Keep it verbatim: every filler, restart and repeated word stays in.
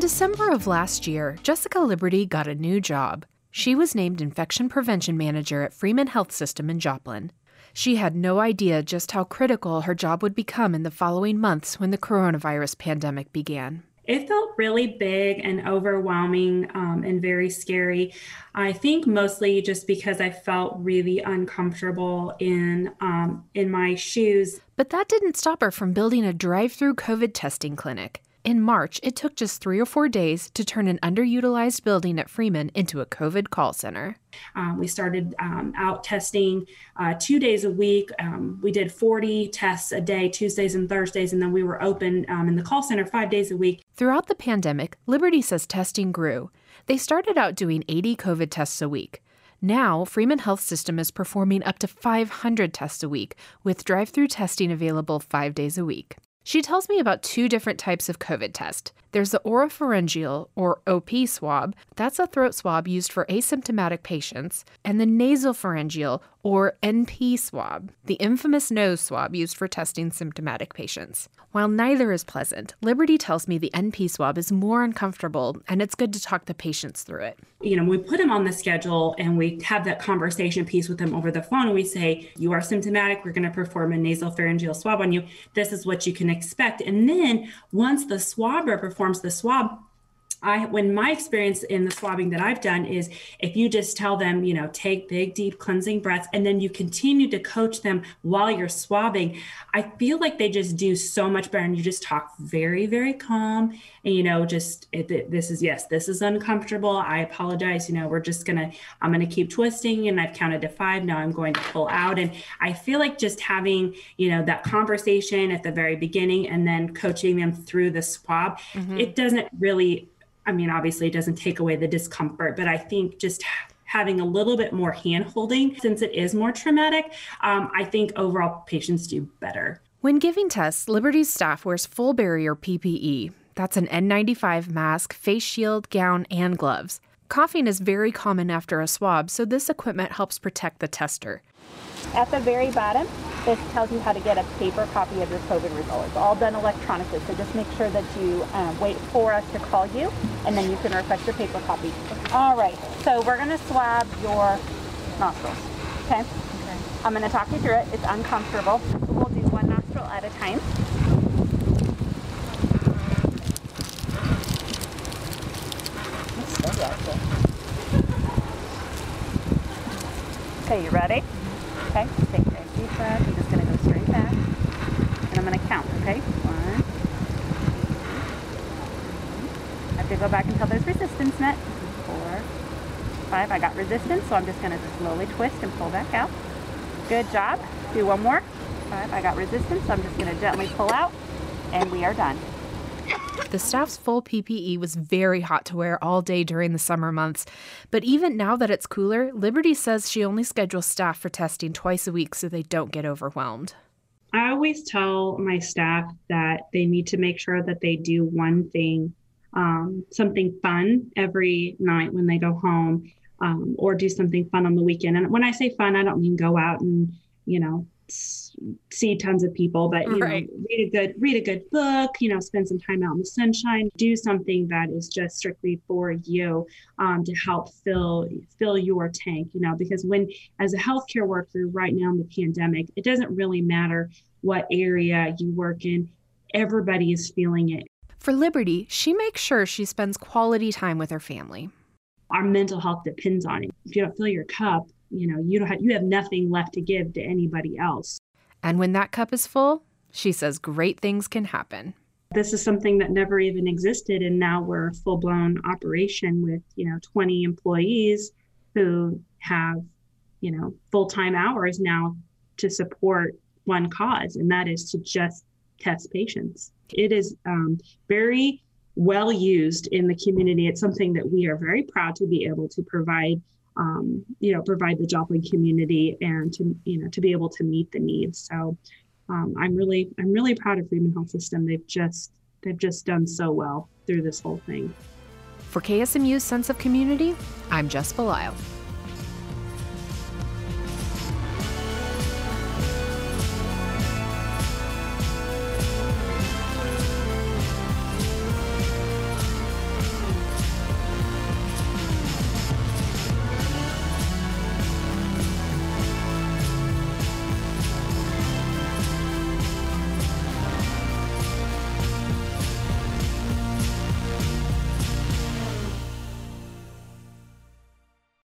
December of last year, Jessica Liberty got a new job. She was named Infection Prevention Manager at Freeman Health System in Joplin. She had no idea just how critical her job would become in the following months when the coronavirus pandemic began. It felt really big and overwhelming um, and very scary. I think mostly just because I felt really uncomfortable in um, in my shoes. But that didn't stop her from building a drive-through COVID testing clinic. In March, it took just three or four days to turn an underutilized building at Freeman into a COVID call center. Um, we started um, out testing uh, two days a week. Um, we did forty tests a day, Tuesdays and Thursdays, and then we were open um, in the call center five days a week. Throughout the pandemic, Liberty says testing grew. They started out doing eighty COVID tests a week. Now, Freeman Health System is performing up to five hundred tests a week, with drive-through testing available five days a week. She tells me about two different types of COVID test. There's the oropharyngeal, or O P swab. That's a throat swab used for asymptomatic patients. And the nasopharyngeal, or N P swab, the infamous nose swab used for testing symptomatic patients. While neither is pleasant, Liberty tells me the N P swab is more uncomfortable, and it's good to talk the patients through it. You know, we put them on the schedule and we have that conversation piece with them over the phone. And we say, you are symptomatic. We're going to perform a nasopharyngeal swab on you. This is what you can expect. And then once the swabber performs the swab, I, when my experience in the swabbing that I've done is if you just tell them, you know, take big, deep cleansing breaths, and then you continue to coach them while you're swabbing, I feel like they just do so much better. And you just talk very, very calm. And, you know, just it, it, this is, yes, this is uncomfortable. I apologize. You know, we're just going to, I'm going to keep twisting, and I've counted to five. Now I'm going to pull out. And I feel like just having, you know, that conversation at the very beginning and then coaching them through the swab, mm-hmm. it doesn't really, I mean, obviously it doesn't take away the discomfort, but I think just having a little bit more hand holding, since it is more traumatic, um, I think overall patients do better. When giving tests, Liberty's staff wears full barrier P P E. That's an N ninety-five mask, face shield, gown, and gloves. Coughing is very common after a swab, so this equipment helps protect the tester. At the very bottom, this tells you how to get a paper copy of your COVID result. It's all done electronically, so just make sure that you um, wait for us to call you, and then you can request your paper copy. All right, so we're going to swab your nostrils, okay? okay? I'm going to talk you through it. It's uncomfortable. We'll do one nostril at a time. Okay, you ready? Okay, take a deep breath. I'm just going to go straight back. And I'm going to count, okay? One, two, I have to go back until there's resistance met. Four, five. I got resistance, so I'm just going to slowly twist and pull back out. Good job. Do one more. Five. I got resistance, so I'm just going to gently pull out, and we are done. The staff's full P P E was very hot to wear all day during the summer months. But even now that it's cooler, Liberty says she only schedules staff for testing twice a week so they don't get overwhelmed. I always tell my staff that they need to make sure that they do one thing, um, something fun every night when they go home, um, or do something fun on the weekend. And when I say fun, I don't mean go out and, you know, see tons of people, but you right. know, read a good read a good book, you know, spend some time out in the sunshine, do something that is just strictly for you, um, to help fill fill your tank, you know, because when as a healthcare worker right now in the pandemic, it doesn't really matter what area you work in, everybody is feeling it. For Liberty, she makes sure she spends quality time with her family. Our mental health depends on it. If you don't fill your cup, you know, you don't have, you have nothing left to give to anybody else. And when that cup is full, she says great things can happen. This is something that never even existed. And now we're a full blown operation with, you know, twenty employees who have, you know, full-time hours now to support one cause. And that is to just test patients. It is um, very well used in the community. It's something that we are very proud to be able to provide Um, you know, provide the Joplin community and to, you know, to be able to meet the needs. So um, I'm really, I'm really proud of Freeman Health System. They've just, they've just done so well through this whole thing. For K S M U's Sense of Community, I'm Jess Belisle.